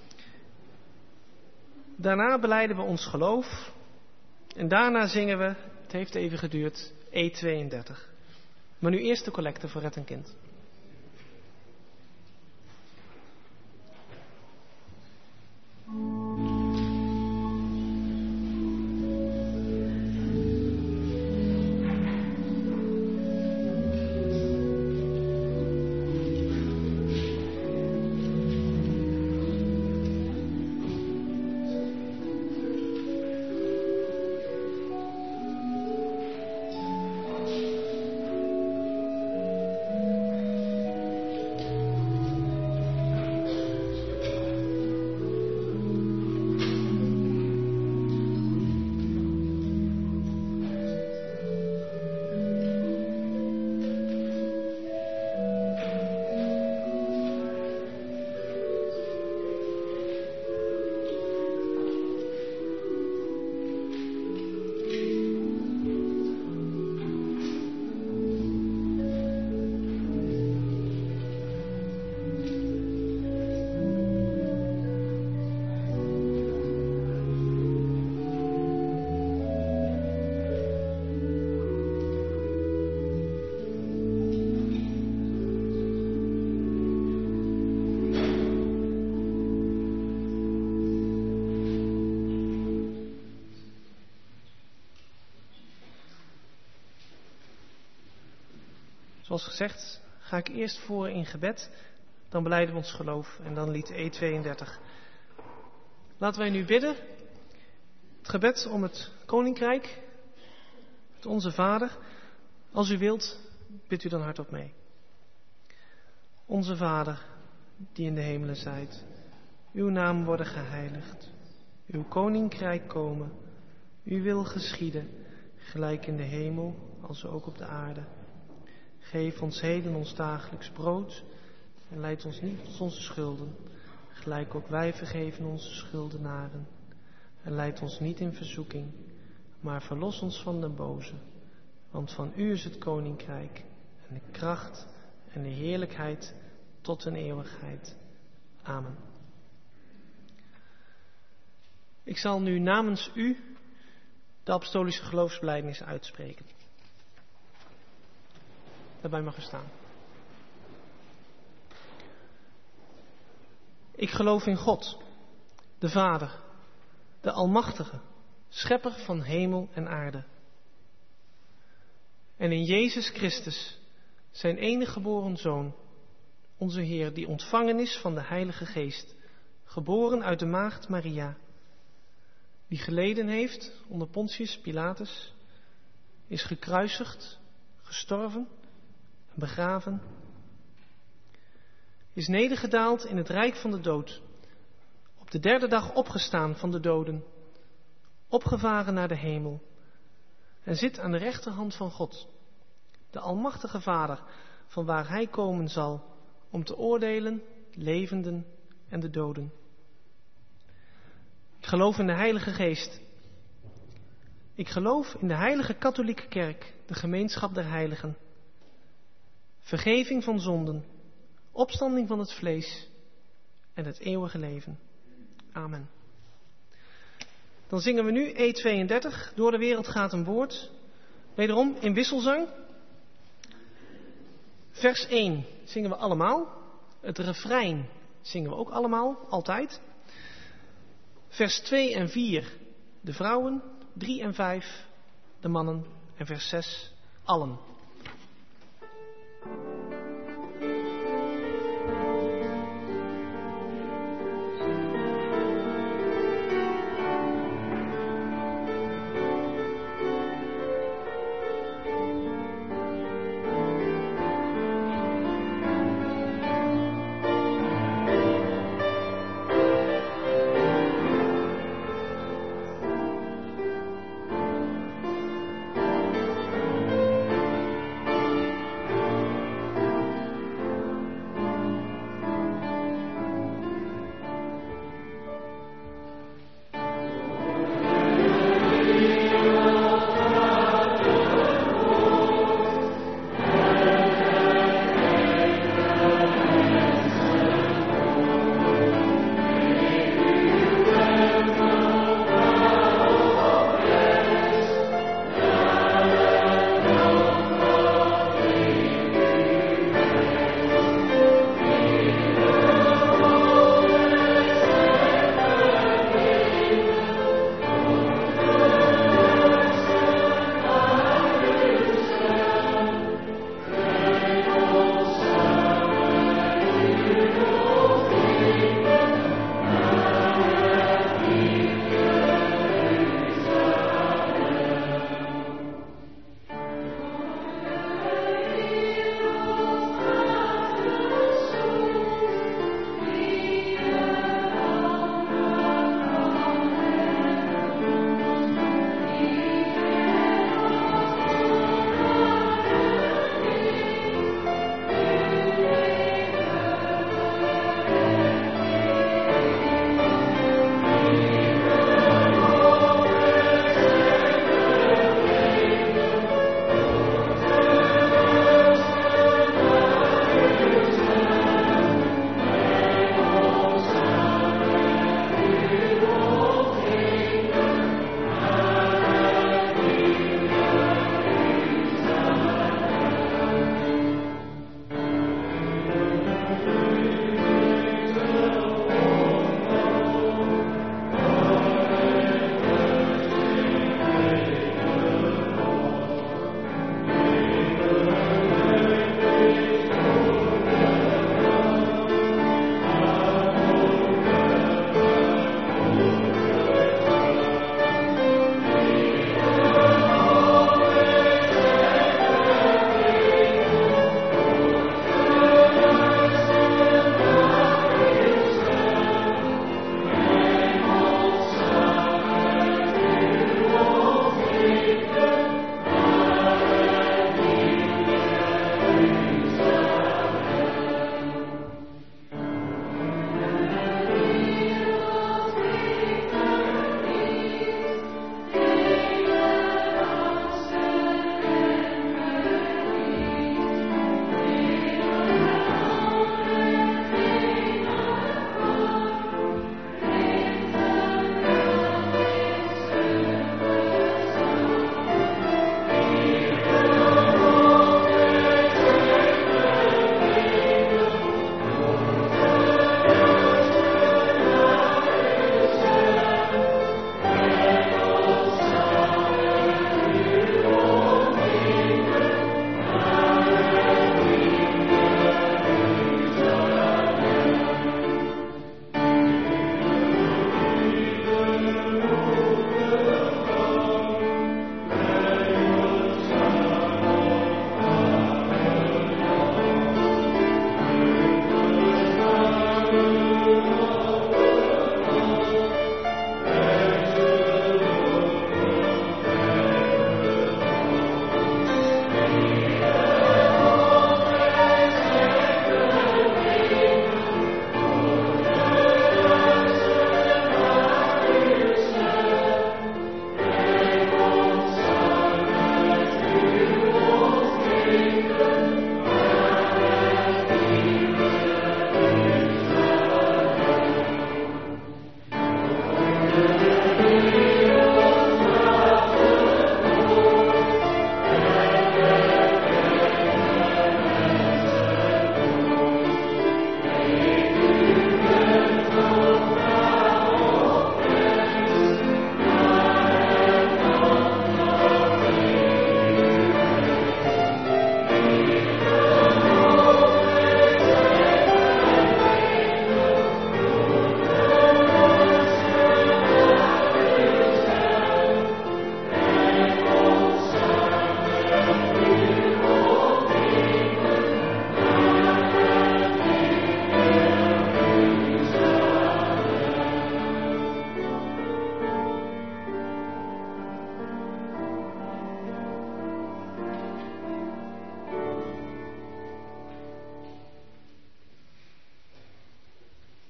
Daarna belijden we ons geloof. En daarna zingen we, het heeft even geduurd, E32. Maar nu eerst de collecte voor Red een Kind. Zoals gezegd ga ik eerst voor in gebed, dan belijden we ons geloof en dan lied E32. Laten wij nu bidden, het gebed om het Koninkrijk, het Onze Vader. Als u wilt, bidt u dan hardop mee. Onze Vader, die in de hemelen zijt, uw naam worden geheiligd, uw Koninkrijk komen, uw wil geschieden, gelijk in de hemel als ook op de aarde. Geef ons heden ons dagelijks brood en leid ons niet tot onze schulden, gelijk ook wij vergeven onze schuldenaren. En leid ons niet in verzoeking, maar verlos ons van de boze. Want van u is het Koninkrijk en de kracht en de heerlijkheid tot een eeuwigheid. Amen. Ik zal nu namens u de apostolische geloofsbelijdenis uitspreken. Daarbij mag u staan. Ik geloof in God, de Vader, de Almachtige, Schepper van hemel en aarde. En in Jezus Christus, zijn enige geboren Zoon, onze Heer, die ontvangen is van de Heilige Geest, geboren uit de maagd Maria, die geleden heeft onder Pontius Pilatus, is gekruisigd, gestorven, begraven, is nedergedaald in het rijk van de dood, op de 3e dag opgestaan van de doden, opgevaren naar de hemel en zit aan de rechterhand van God, de Almachtige Vader, van waar Hij komen zal om te oordelen, levenden en de doden. Ik geloof in de Heilige Geest. Ik geloof in de Heilige Katholieke Kerk, de gemeenschap der heiligen. Vergeving van zonden, opstanding van het vlees en het eeuwige leven. Amen. Dan zingen we nu E32, Door de wereld gaat een woord. Wederom in wisselzang. Vers 1 zingen we allemaal. Het refrein zingen we ook allemaal, altijd. Vers 2 en 4 de vrouwen, 3 en 5 de mannen en vers 6 allen.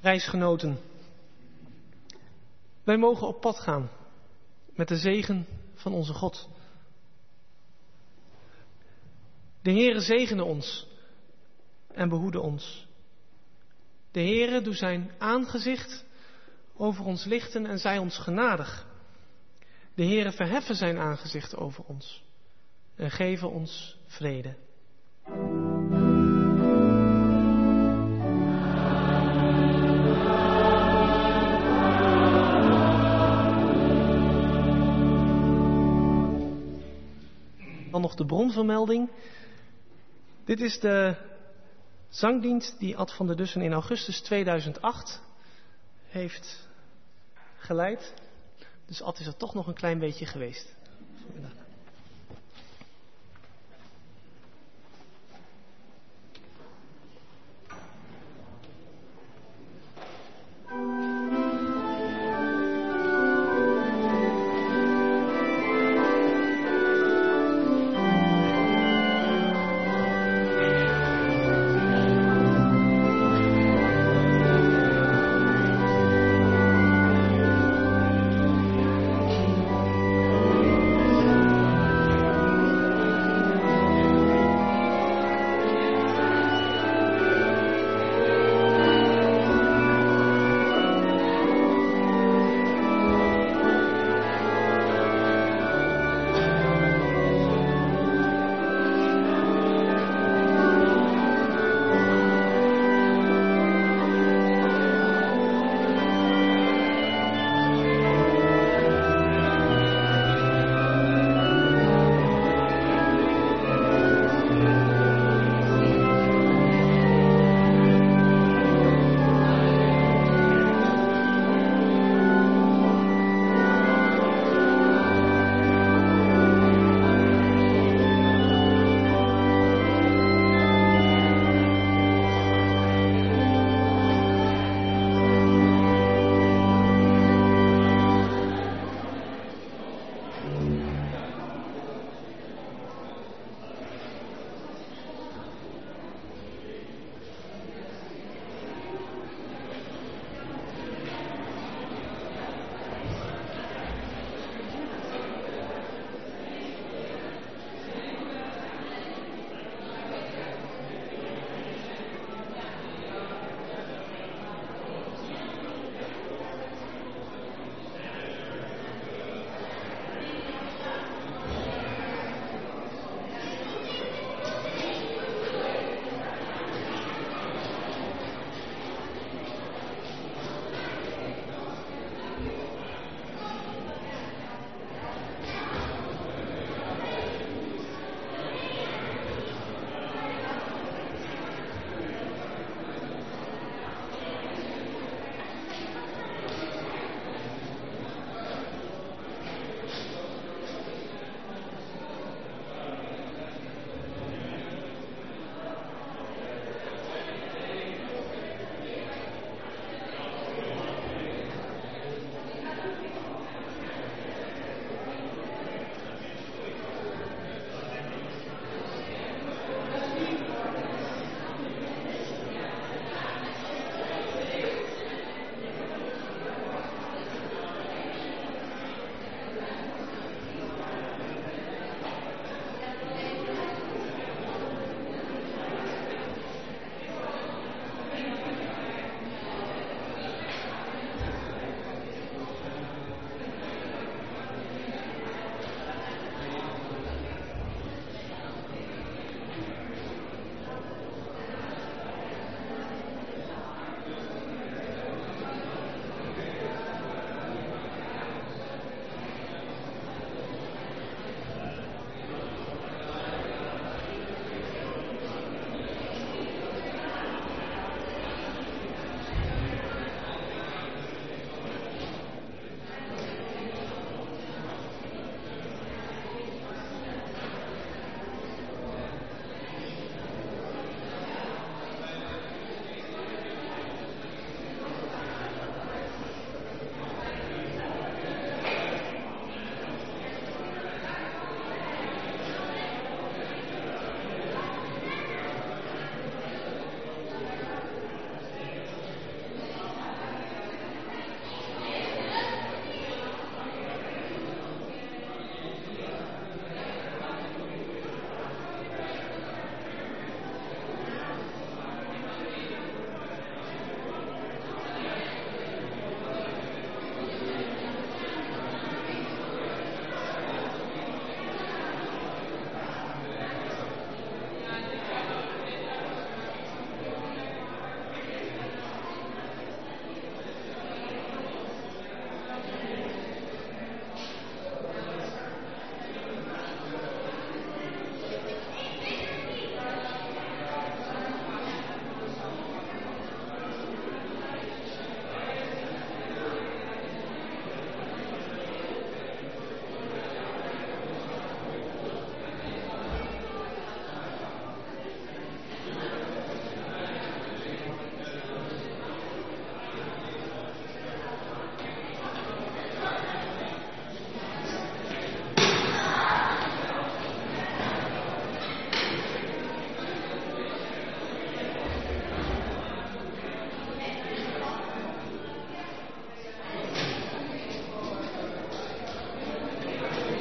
Reisgenoten, wij mogen op pad gaan met de zegen van onze God. De Heere zegene ons en behoede ons. De Heere doe zijn aangezicht over ons lichten en zij ons genadig. De Heere verheffen zijn aangezicht over ons en geven ons vrede. Dan nog de bronvermelding. Dit is de zangdienst die Ad van der Dussen in augustus 2008 heeft geleid. Dus Ad is er toch nog een klein beetje geweest vanmiddag.